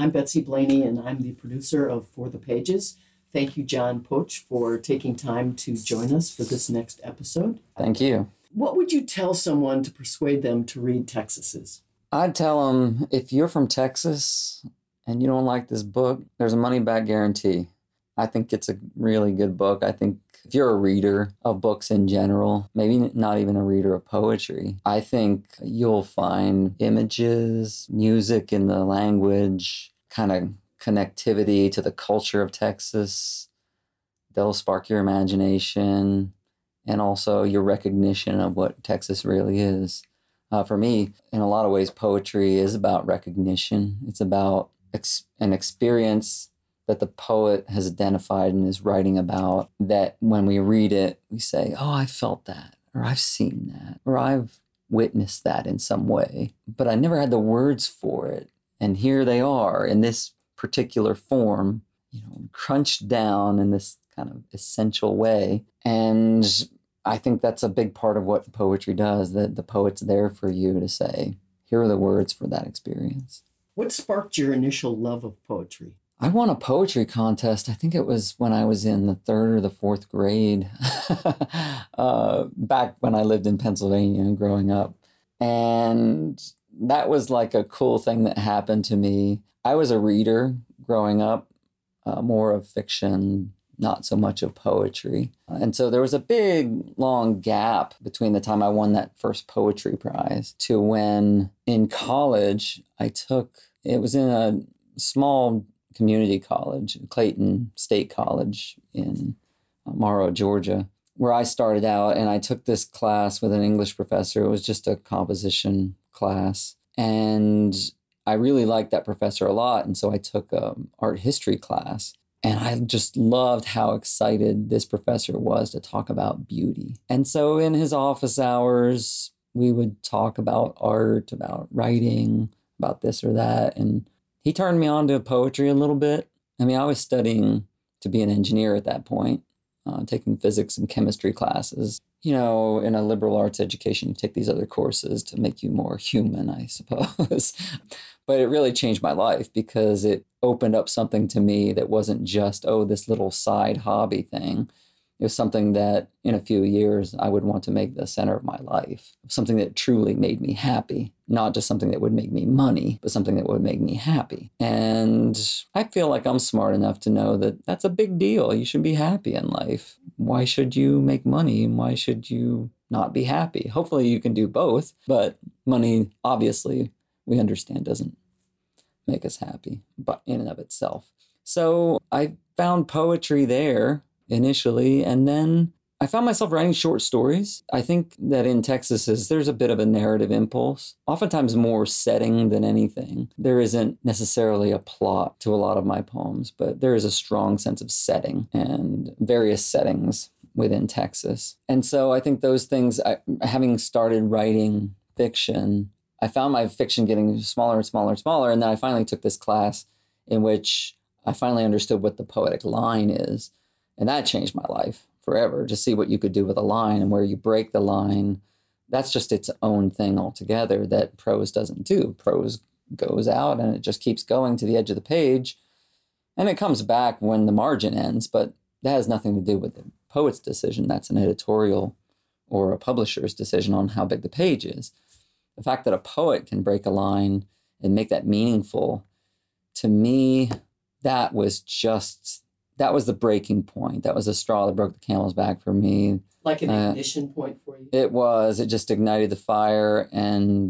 I'm Betsy Blaney, and I'm the producer of For the Pages. Thank you, John Poch, for taking time to join us for this next episode. Thank you. What would you tell someone to persuade them to read Texas? I'd tell them, if you're from Texas and you don't like this book, there's a money-back guarantee. I think it's a really good book. I think if you're a reader of books in general, maybe not even a reader of poetry, I think you'll find images, music in the language, kind of connectivity to the culture of Texas. They'll spark your imagination and also your recognition of what Texas really is. For me, in a lot of ways, poetry is about recognition. It's about an experience that the poet has identified and is writing about, that when we read it, we say, oh, I felt that, or I've seen that, or I've witnessed that in some way, but I never had the words for it. And here they are in this particular form, crunched down in this kind of essential way. And I think that's a big part of what poetry does, that the poet's there for you to say, here are the words for that experience. What sparked your initial love of poetry? I won a poetry contest. I think it was when I was in the 3rd or the 4th grade, back when I lived in Pennsylvania growing up. And that was like a cool thing that happened to me. I was a reader growing up, more of fiction, not so much of poetry. And so there was a big, long gap between the time I won that first poetry prize to when in college it was in a small community college, Clayton State College in Morrow, Georgia, where I started out, and I took this class with an English professor. It was just a composition class, and I really liked that professor a lot, and so I took an art history class, and I just loved how excited this professor was to talk about beauty. And so in his office hours, we would talk about art, about writing, about this or that, and he turned me on to poetry a little bit. I mean, I was studying to be an engineer at that point, taking physics and chemistry classes. In a liberal arts education, you take these other courses to make you more human, I suppose. But it really changed my life because it opened up something to me that wasn't just, this little side hobby thing. It was something that in a few years I would want to make the center of my life, something that truly made me happy, not just something that would make me money, but something that would make me happy. And I feel like I'm smart enough to know that that's a big deal. You should be happy in life. Why should you make money? And why should you not be happy? Hopefully you can do both, but money, obviously, we understand doesn't make us happy, but in and of itself. So I found poetry there initially, and then I found myself writing short stories. I think that in Texas there's a bit of a narrative impulse, oftentimes more setting than anything. There isn't necessarily a plot to a lot of my poems, but there is a strong sense of setting and various settings within Texas. And so I think those things, having started writing fiction, I found my fiction getting smaller and smaller and smaller, and then I finally took this class in which I finally understood what the poetic line is. And that changed my life forever, to see what you could do with a line and where you break the line. That's just its own thing altogether that prose doesn't do. Prose goes out and it just keeps going to the edge of the page, and it comes back when the margin ends, but that has nothing to do with the poet's decision. That's an editorial or a publisher's decision on how big the page is. The fact that a poet can break a line and make that meaningful, to me, that was the breaking point. That was the straw that broke the camel's back for me. Like an ignition point for you? It was. It just ignited the fire. And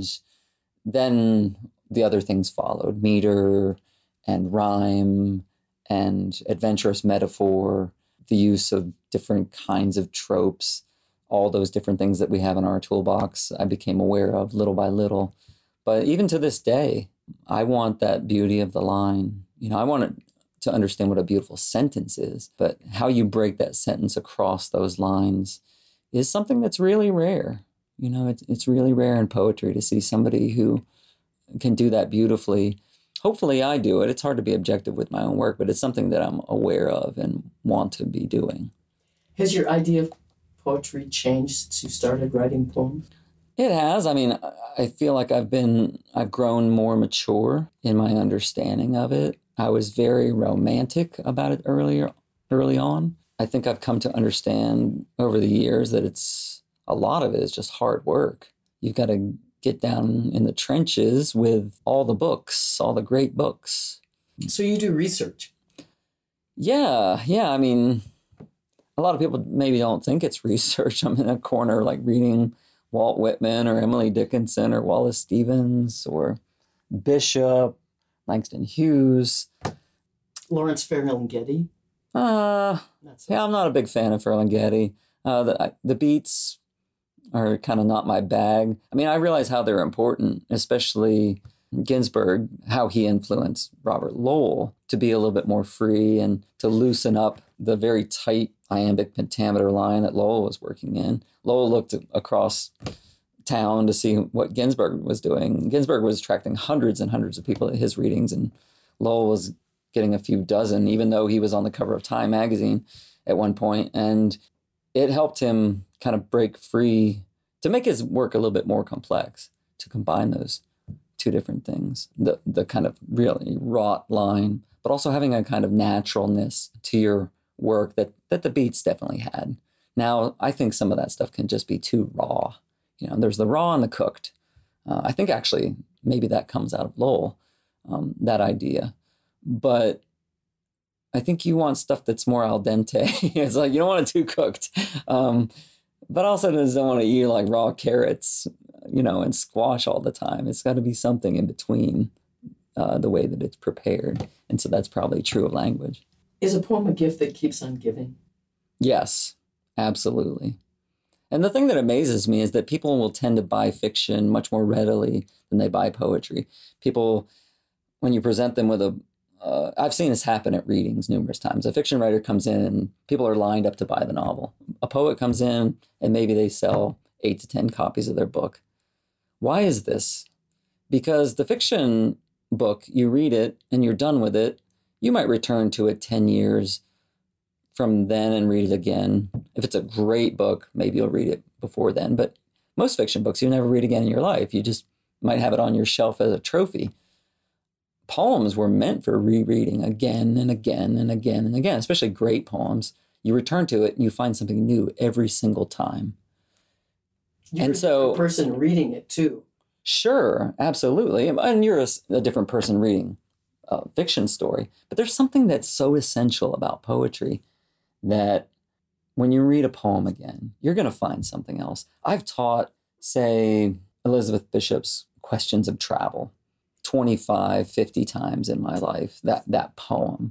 then the other things followed. Meter and rhyme and adventurous metaphor, the use of different kinds of tropes, all those different things that we have in our toolbox, I became aware of little by little. But even to this day, I want that beauty of the line. I want to understand what a beautiful sentence is, but how you break that sentence across those lines is something that's really rare. It's really rare in poetry to see somebody who can do that beautifully. Hopefully I do it. It's hard to be objective with my own work, but it's something that I'm aware of and want to be doing. Has your idea of poetry changed since you started writing poems? It has. I mean, I feel like I've grown more mature in my understanding of it. I was very romantic about it early on. I think I've come to understand over the years that a lot of it is just hard work. You've got to get down in the trenches with all the books, all the great books. So you do research. Yeah. I mean, a lot of people maybe don't think it's research. I'm in a corner like reading Walt Whitman or Emily Dickinson or Wallace Stevens or Bishop, Langston Hughes. Lawrence Ferlinghetti. Yeah, I'm not a big fan of Ferlinghetti. The beats are kind of not my bag. I mean, I realize how they're important, especially Ginsberg, how he influenced Robert Lowell to be a little bit more free and to loosen up the very tight iambic pentameter line that Lowell was working in. Lowell looked across town to see what Ginsberg was doing. Ginsberg was attracting hundreds and hundreds of people at his readings, and Lowell was getting a few dozen, even though he was on the cover of Time magazine at one point. And it helped him kind of break free to make his work a little bit more complex, to combine those two different things, the kind of really wrought line, but also having a kind of naturalness to your work that the Beats definitely had. Now, I think some of that stuff can just be too raw. You know, there's the raw and the cooked. I think actually maybe that comes out of Lowell, that idea. But I think you want stuff that's more al dente. It's like you don't want it too cooked. But also don't want to eat like raw carrots, you know, and squash all the time. It's got to be something in between the way that it's prepared. And so that's probably true of language. Is a poem a gift that keeps on giving? Yes, absolutely. And the thing that amazes me is that people will tend to buy fiction much more readily than they buy poetry. People, when you present them with I've seen this happen at readings numerous times. A fiction writer comes in and people are lined up to buy the novel. A poet comes in and maybe they sell 8 to 10 copies of their book. Why is this? Because the fiction book, you read it and you're done with it. You might return to it 10 years from then and read it again. If it's a great book, maybe you'll read it before then. But most fiction books, you never read again in your life. You just might have it on your shelf as a trophy. Poems were meant for rereading again and again and again and again, especially great poems. You return to it and you find something new every single time. You're a person reading it too. Sure, absolutely. And you're a different person reading a fiction story. But there's something that's so essential about poetry that when you read a poem again, you're going to find something else. I've taught, say, Elizabeth Bishop's Questions of Travel 25, 50 times in my life, that poem.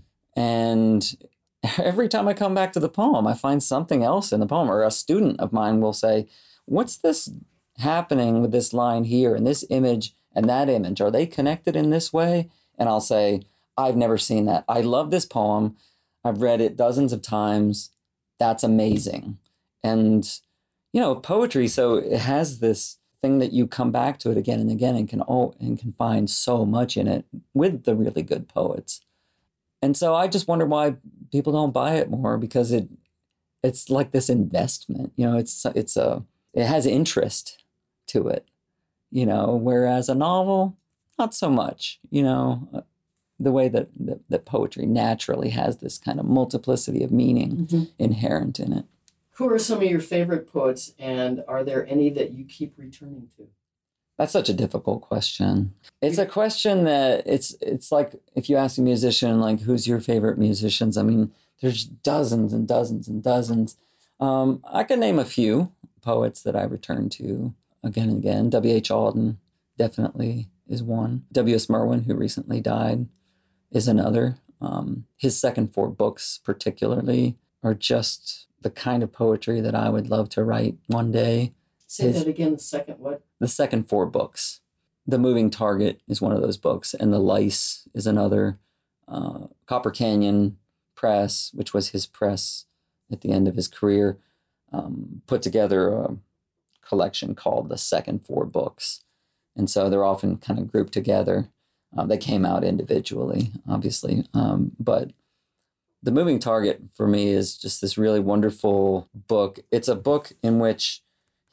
And every time I come back to the poem, I find something else in the poem. Or a student of mine will say, what's this happening with this line here and this image and that image? Are they connected in this way? And I'll say, I've never seen that. I love this poem. I've read it dozens of times. That's amazing. And, you know, poetry, so it has this thing that you come back to it again and again and can find so much in it with the really good poets. And so I just wonder why people don't buy it more, because it's like this investment, you know, it has interest to it, you know, whereas a novel, not so much, you know, the way that poetry naturally has this kind of multiplicity of meaning inherent in it. Who are some of your favorite poets, and are there any that you keep returning to? That's such a difficult question. It's a question that it's like if you ask a musician, like, who's your favorite musicians? I mean, there's dozens and dozens and dozens. I can name a few poets that I return to again and again. W.H. Auden definitely is one. W.S. Merwin, who recently died, is another. His second 4 books particularly are just the kind of poetry that I would love to write one day. Say that again, the second what? The second 4 books. The Moving Target is one of those books, and The Lice is another. Copper Canyon Press, which was his press at the end of his career, put together a collection called The Second 4 Books. And so they're often kind of grouped together. They came out individually, obviously. But The Moving Target for me is just this really wonderful book. It's a book in which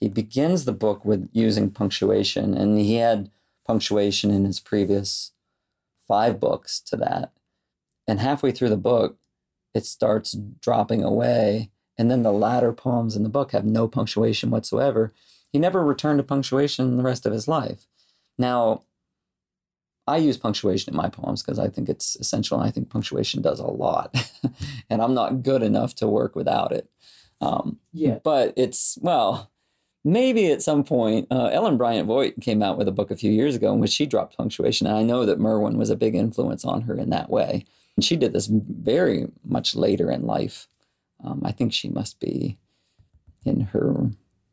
he begins the book with using punctuation, and he had punctuation in his previous 5 books to that. And halfway through the book, it starts dropping away. And then the latter poems in the book have no punctuation whatsoever. He never returned to punctuation the rest of his life. Now, I use punctuation in my poems because I think it's essential. And I think punctuation does a lot. And I'm not good enough to work without it. But it's, well, maybe at some point, Ellen Bryant Voigt came out with a book a few years ago in which she dropped punctuation. And I know that Merwin was a big influence on her in that way. And she did this very much later in life. I think she must be in her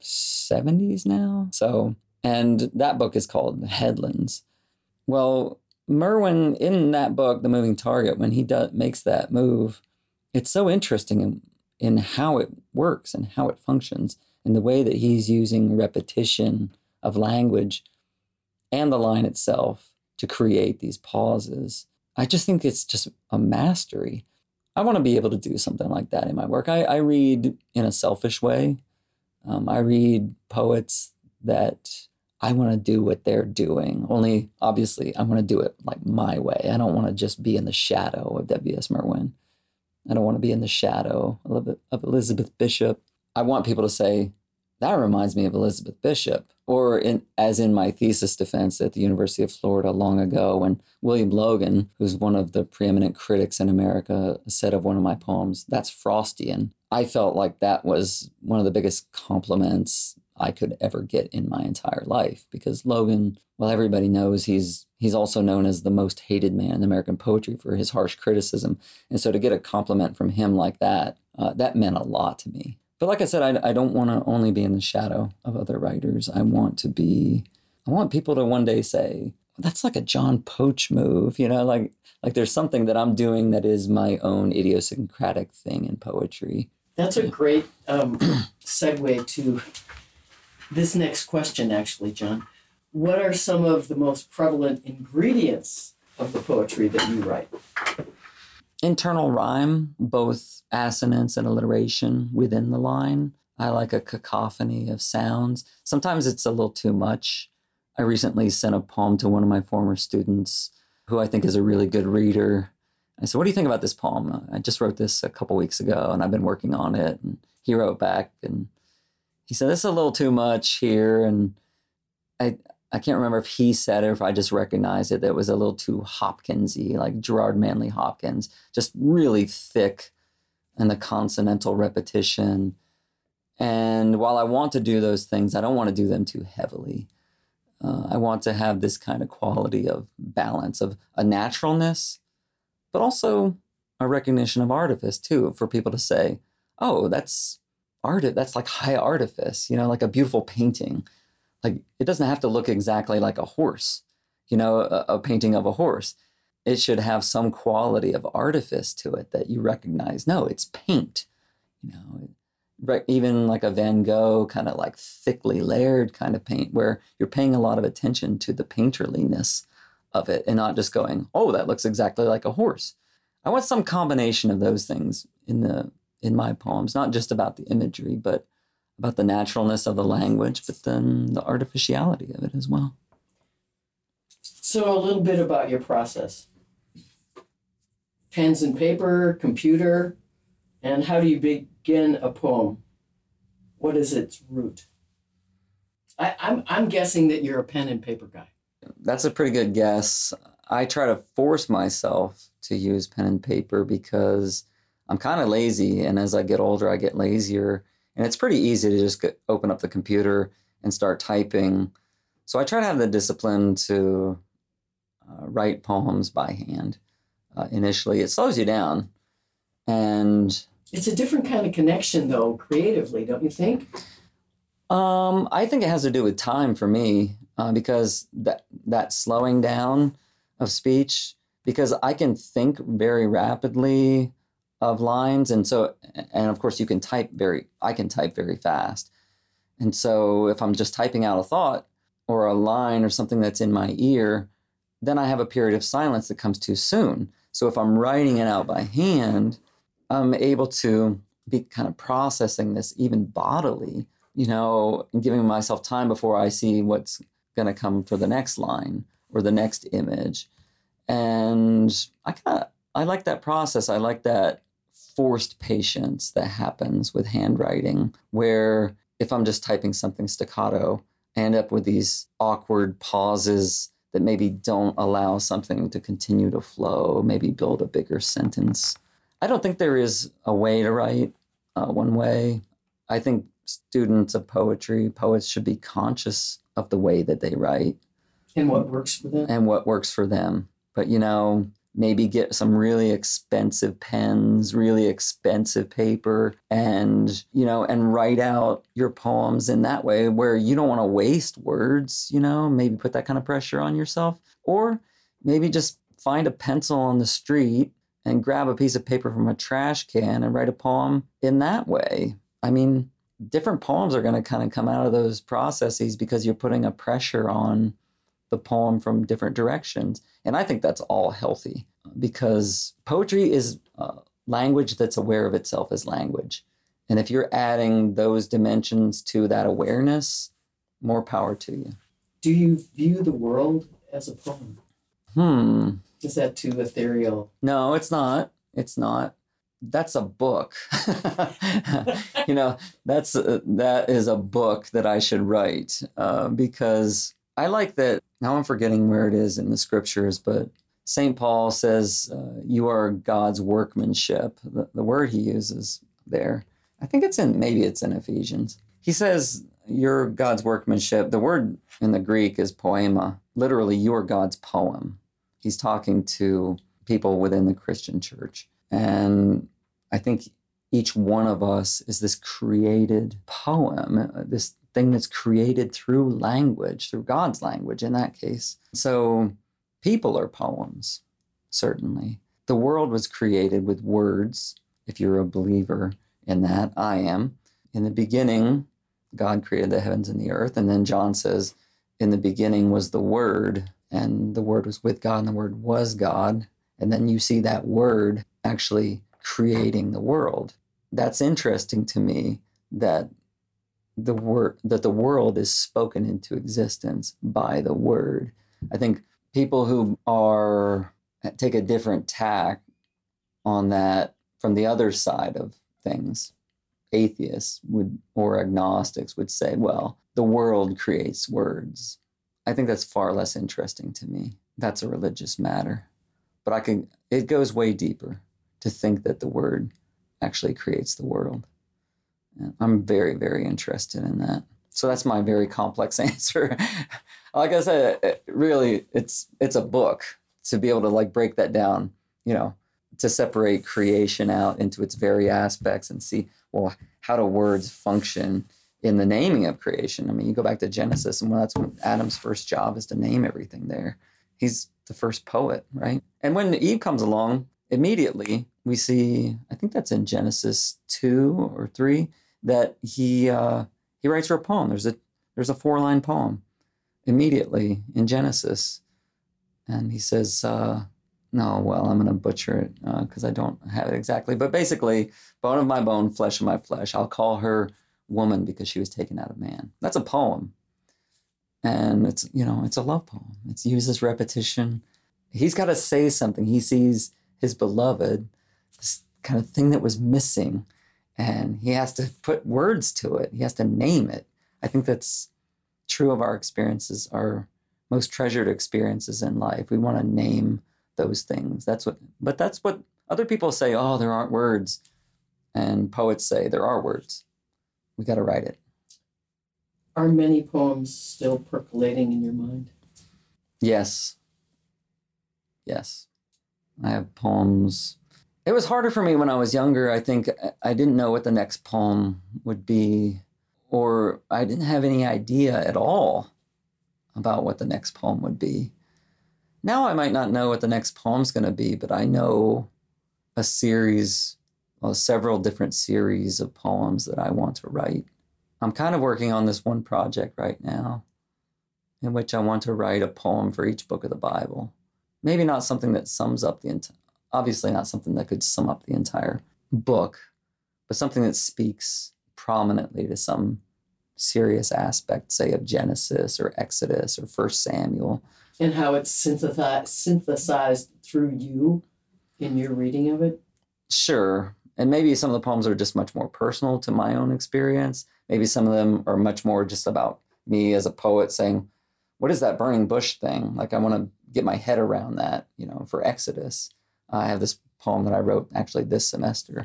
70s now. So, and that book is called Headlands. Well, Merwin, in that book, The Moving Target, when he makes that move, it's so interesting in how it works and how it functions, and the way that he's using repetition of language and the line itself to create these pauses. I just think it's just a mastery. I want to be able to do something like that in my work. I read in a selfish way. I read poets that I want to do what they're doing. Only, obviously, I want to do it like my way. I don't want to just be in the shadow of W.S. Merwin. I don't want to be in the shadow of Elizabeth Bishop. I want people to say, that reminds me of Elizabeth Bishop. Or as in my thesis defense at the University of Florida long ago, when William Logan, who's one of the preeminent critics in America, said of one of my poems, that's Frostian. I felt like that was one of the biggest compliments I could ever get in my entire life, because Logan, well, everybody knows he's also known as the most hated man in American poetry for his harsh criticism. And so to get a compliment from him like that, that meant a lot to me. But like I said, I don't want to only be in the shadow of other writers. I want people to one day say, that's like a John Poach move, like there's something that I'm doing that is my own idiosyncratic thing in poetry. That's a great segue to this next question, actually, John. What are some of the most prevalent ingredients of the poetry that you write? Internal rhyme, both assonance and alliteration within the line. I like a cacophony of sounds. Sometimes it's a little too much. I recently sent a poem to one of my former students who I think is a really good reader. I said, what do you think about this poem? I just wrote this a couple weeks ago and I've been working on it. And he wrote back and he said, this is a little too much here. And I can't remember if he said it or if I just recognized it, that it was a little too Hopkinsy, like Gerard Manley Hopkins, just really thick and the consonantal repetition. And while I want to do those things, I don't want to do them too heavily. I want to have this kind of quality of balance, of a naturalness, but also a recognition of artifice too, for people to say, oh, that's art. That's like high artifice, like a beautiful painting. Like, it doesn't have to look exactly like a horse, a painting of a horse. It should have some quality of artifice to it that you recognize. No, it's paint, even like a Van Gogh kind of like thickly layered kind of paint where you're paying a lot of attention to the painterliness of it and not just going, oh, that looks exactly like a horse. I want some combination of those things in my poems, not just about the imagery, but about the naturalness of the language, but then the artificiality of it as well. So a little bit about your process. Pens and paper, computer, and how do you begin a poem? What is its root? I'm guessing that you're a pen and paper guy. That's a pretty good guess. I try to force myself to use pen and paper because I'm kind of lazy, and as I get older, I get lazier. And it's pretty easy to just open up the computer and start typing. So I try to have the discipline to write poems by hand initially. It slows you down. And it's a different kind of connection, though, creatively, don't you think? I think it has to do with time for me because that slowing down of speech, because I can think very rapidly of lines. And of course I can type very fast. And so if I'm just typing out a thought or a line or something that's in my ear, then I have a period of silence that comes too soon. So if I'm writing it out by hand, I'm able to be kind of processing this even bodily and giving myself time before I see what's going to come for the next line or the next image. And I like that process. I like that forced patience that happens with handwriting, where if I'm just typing something staccato, I end up with these awkward pauses that maybe don't allow something to continue to flow, maybe build a bigger sentence. I don't think there is a way to write one way. I think students of poetry, poets should be conscious of the way that they write. And what works for them. But, maybe get some really expensive pens, really expensive paper, and write out your poems in that way where you don't want to waste words, maybe put that kind of pressure on yourself. Or maybe just find a pencil on the street and grab a piece of paper from a trash can and write a poem in that way. I mean, different poems are going to kind of come out of those processes because you're putting a pressure on the poem from different directions. And I think that's all healthy, because poetry is language that's aware of itself as language. And if you're adding those dimensions to that awareness, more power to you. Do you view the world as a poem? Is that too ethereal? No, it's not. It's not. That's a book. That is a book that I should write, because I like that. Now I'm forgetting where it is in the scriptures, but St. Paul says, you are God's workmanship. The word he uses there, I think maybe it's in Ephesians. He says, you're God's workmanship. The word in the Greek is poema. Literally, you are God's poem. He's talking to people within the Christian church. And I think each one of us is this created poem, this thing that's created through language, through God's language in that case. So people are poems, certainly. The world was created with words, if you're a believer in that. I am. In the beginning, God created the heavens and the earth. And then John says, in the beginning was the Word, and the Word was with God, and the Word was God. And then you see that Word actually creating the world. That's interesting to me, that the world is spoken into existence by the Word. I think people who take a different tack on that from the other side of things, atheists or agnostics would say, well, the world creates words. I think that's far less interesting to me. That's a religious matter. But it goes way deeper to think that the Word actually creates the world. And I'm very, very interested in that. So that's my very complex answer. Like I said, really, it's a book to be able to break that down, to separate creation out into its very aspects and see, well, how do words function in the naming of creation? I mean, you go back to Genesis, and that's when Adam's first job is to name everything there. He's the first poet, right? And when Eve comes along, immediately we see, I think that's in Genesis 2 or 3, that he writes her a poem. There's a 4-line poem immediately in Genesis. And he says, I'm going to butcher it because I don't have it exactly. But basically, bone of my bone, flesh of my flesh. I'll call her woman because she was taken out of man. That's a poem. And it's a love poem. It uses repetition. He's got to say something. He sees his beloved, this kind of thing that was missing, and he has to put words to it. He has to name it. I think that's true of our experiences, our most treasured experiences in life. We want to name those things. That's what other people say, oh, there aren't words. And poets say there are words. We got to write it. Are many poems still percolating in your mind? Yes. I have poems. It was harder for me when I was younger. I think I didn't know what the next poem would be, or I didn't have any idea at all about what the next poem would be. Now I might not know what the next poem's going to be, but I know several different series of poems that I want to write. I'm kind of working on this one project right now in which I want to write a poem for each book of the Bible. Maybe not something that sums up obviously not something that could sum up the entire book, but something that speaks prominently to some serious aspect, say, of Genesis or Exodus or First Samuel. And how it's synthesized through you in your reading of it? Sure. And maybe some of the poems are just much more personal to my own experience. Maybe some of them are much more just about me as a poet saying, what is that burning bush thing? Like, I want to get my head around that, for Exodus. I have this poem that I wrote actually this semester.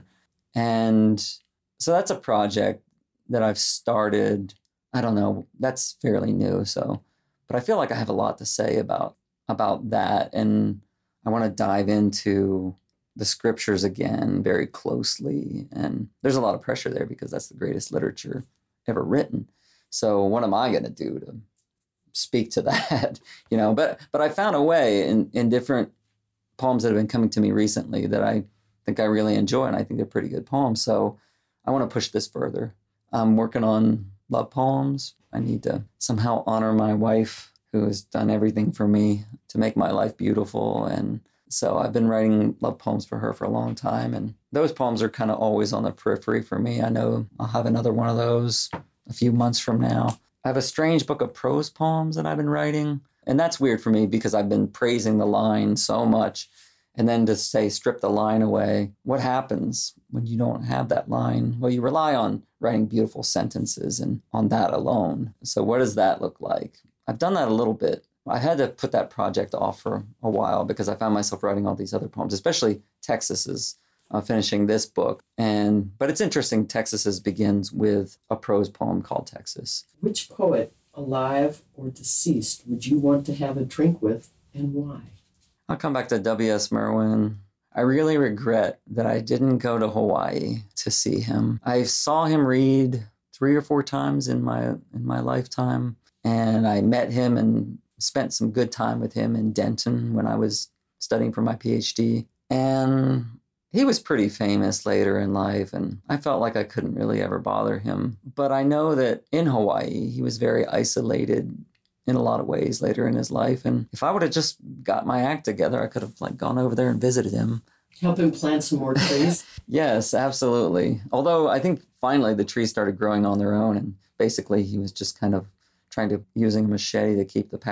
And so that's a project that I've started. I don't know, that's fairly new. But I feel like I have a lot to say about that. And I want to dive into the scriptures again very closely. And there's a lot of pressure there because that's the greatest literature ever written. So what am I going to do to speak to that? But I found a way in different poems that have been coming to me recently that I think I really enjoy, and I think they're pretty good poems. So I want to push this further. I'm working on love poems. I need to somehow honor my wife, who has done everything for me to make my life beautiful. And so I've been writing love poems for her for a long time. And those poems are kind of always on the periphery for me. I know I'll have another one of those a few months from now. I have a strange book of prose poems that I've been writing. And that's weird for me because I've been praising the line so much. And then to say, strip the line away, what happens when you don't have that line? Well, you rely on writing beautiful sentences and on that alone. So what does that look like? I've done that a little bit. I had to put that project off for a while because I found myself writing all these other poems, especially Texas's, finishing this book. But it's interesting, Texas's begins with a prose poem called Texas. Which poet, alive or deceased, would you want to have a drink with, and why? I'll come back to W.S. Merwin. I really regret that I didn't go to Hawaii to see him. I saw him read 3 or 4 times in my lifetime, and I met him and spent some good time with him in Denton when I was studying for my PhD. And he was pretty famous later in life, and I felt like I couldn't really ever bother him. But I know that in Hawaii, he was very isolated in a lot of ways later in his life. And if I would have just got my act together, I could have gone over there and visited him. Help him plant some more trees? Yes, absolutely. Although I think finally the trees started growing on their own, and basically he was just kind of using a machete to keep the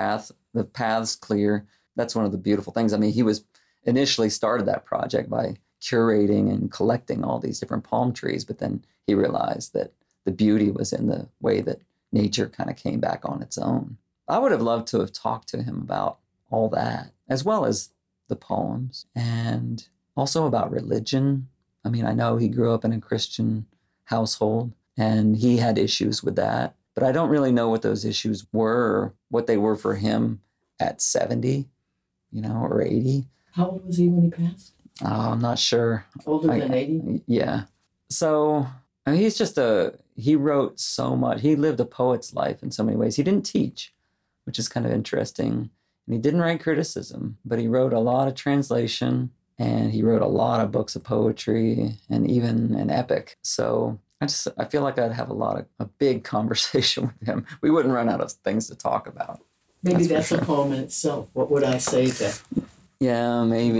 paths clear. That's one of the beautiful things. I mean, he was initially started that project by curating and collecting all these different palm trees, but then he realized that the beauty was in the way that nature kind of came back on its own. I would have loved to have talked to him about all that, as well as the poems, and also about religion. I mean, I know he grew up in a Christian household, and he had issues with that, but I don't really know what those issues were, or what they were for him at 70, or 80. How old was he when he passed? Oh, I'm not sure. Older than 80? Yeah. So I mean, he wrote so much. He lived a poet's life in so many ways. He didn't teach, which is kind of interesting. And he didn't write criticism, but he wrote a lot of translation, and he wrote a lot of books of poetry and even an epic. So I feel like I'd have a big conversation with him. We wouldn't run out of things to talk about. Maybe that's a poem in itself. What would I say to? Yeah,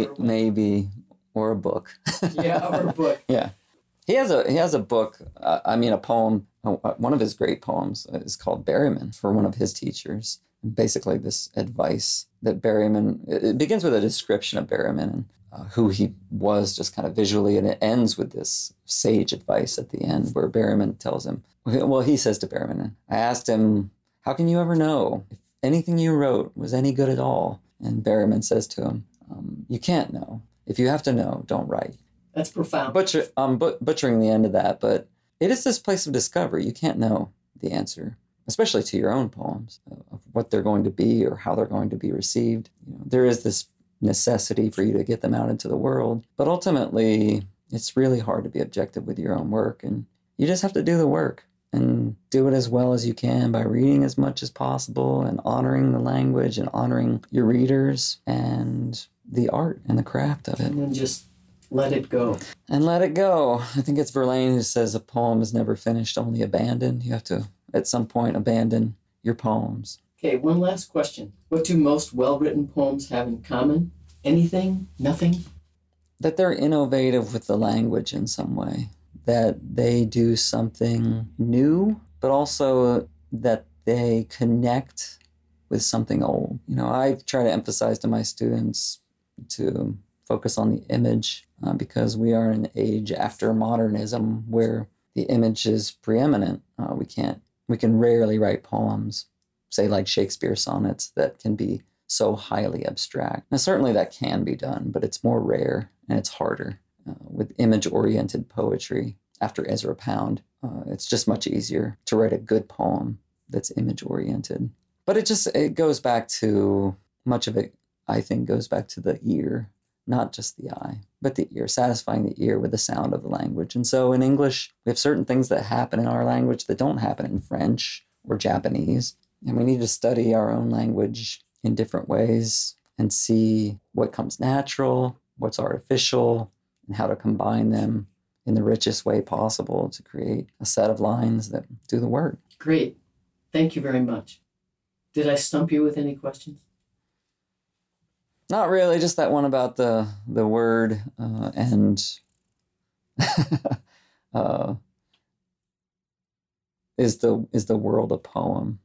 maybe, or a book. Yeah, or a book. Yeah. He has a book, a poem. One of his great poems is called Berryman, for one of his teachers. And basically this advice that it begins with a description of Berryman and who he was just kind of visually, and it ends with this sage advice at the end where Berryman tells him, well, he says to Berryman, I asked him, how can you ever know if anything you wrote was any good at all? And Berryman says to him, you can't know. If you have to know, don't write. That's profound. Butchering the end of that, but it is this place of discovery. You can't know the answer, especially to your own poems, of what they're going to be or how they're going to be received. There is this necessity for you to get them out into the world, but ultimately, it's really hard to be objective with your own work, and you just have to do the work and do it as well as you can by reading as much as possible and honoring the language and honoring your readers and the art and the craft of it. And then just let it go. And let it go. I think it's Verlaine who says a poem is never finished, only abandoned. You have to, at some point, abandon your poems. Okay, one last question. What do most well-written poems have in common? Anything? Nothing? That they're innovative with the language in some way. That they do something new, but also that they connect with something old. I try to emphasize to my students to focus on the image because we are in an age after modernism where the image is preeminent. We can rarely write poems, say like Shakespeare sonnets, that can be so highly abstract. Now, certainly that can be done, but it's more rare and it's harder. With image-oriented poetry, after Ezra Pound, it's just much easier to write a good poem that's image-oriented. But it goes back to, much of it, I think, goes back to the ear, not just the eye, but the ear, satisfying the ear with the sound of the language. And so in English, we have certain things that happen in our language that don't happen in French or Japanese. And we need to study our own language in different ways and see what comes natural, what's artificial, and how to combine them in the richest way possible to create a set of lines that do the work. Great. Thank you very much. Did I stump you with any questions? Not really, just that one about the word and is the world a poem?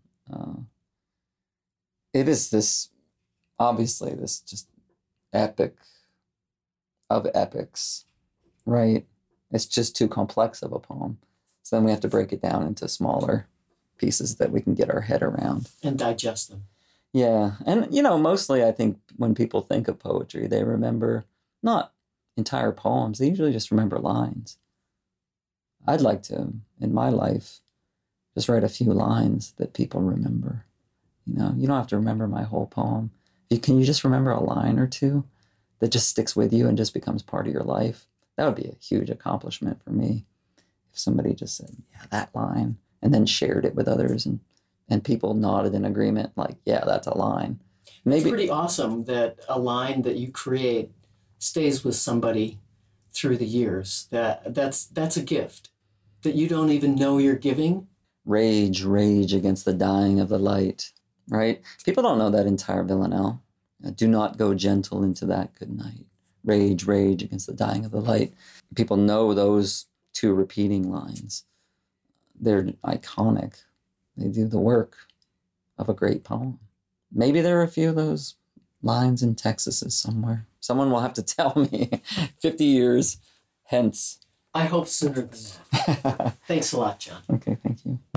It is this, obviously, this just epic of epics, right? It's just too complex of a poem. So then we have to break it down into smaller pieces that we can get our head around. And digest them. Yeah. And, mostly I think when people think of poetry, they remember not entire poems. They usually just remember lines. I'd like to, in my life, just write a few lines that people remember. You don't have to remember my whole poem. Can you just remember a line or two that just sticks with you and just becomes part of your life? That would be a huge accomplishment for me. If somebody just said, yeah, that line, and then shared it with others and people nodded in agreement, like, yeah, that's a line. Maybe it's pretty awesome that a line that you create stays with somebody through the years. That's a gift that you don't even know you're giving. Rage, rage against the dying of the light, right? People don't know that entire villanelle. Do not go gentle into that good night. Rage, rage against the dying of the light. People know those two repeating lines. They're iconic. They do the work of a great poem. Maybe there are a few of those lines in Texas somewhere. Someone will have to tell me 50 years hence. I hope sooner than that. Thanks a lot, John. Okay, thank you.